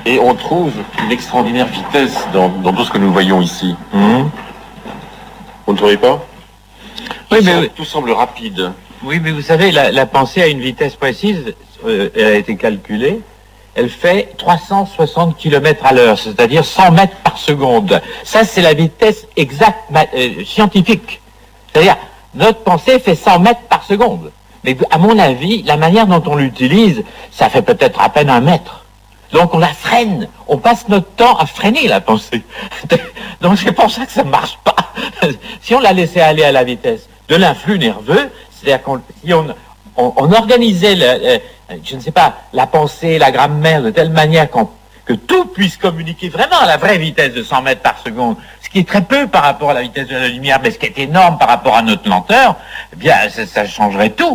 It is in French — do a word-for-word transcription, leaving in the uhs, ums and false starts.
Et on trouve une extraordinaire vitesse dans, dans tout ce que nous voyons ici. Mmh. Vous ne trouvez pas? Oui, tout, mais semble, tout semble rapide. Oui, mais vous savez, la, la pensée à une vitesse précise, euh, elle a été calculée, elle fait trois cent soixante kilomètres à l'heure, c'est-à-dire cent mètres par seconde. Ça, c'est la vitesse exacte euh, scientifique. C'est-à-dire, notre pensée fait cent mètres par seconde. Mais à mon avis, la manière dont on l'utilise, ça fait peut-être à peine un mètre. Donc on la freine, on passe notre temps à freiner la pensée. Donc c'est pour ça que ça ne marche pas. Si on la laissait aller à la vitesse de l'influx nerveux, c'est-à-dire qu'on si on, on, on organisait, le, le, je ne sais pas, la pensée, la grammaire de telle manière qu'on, que tout puisse communiquer vraiment à la vraie vitesse de cent mètres par seconde, ce qui est très peu par rapport à la vitesse de la lumière, mais ce qui est énorme par rapport à notre lenteur, eh bien ça, ça changerait tout.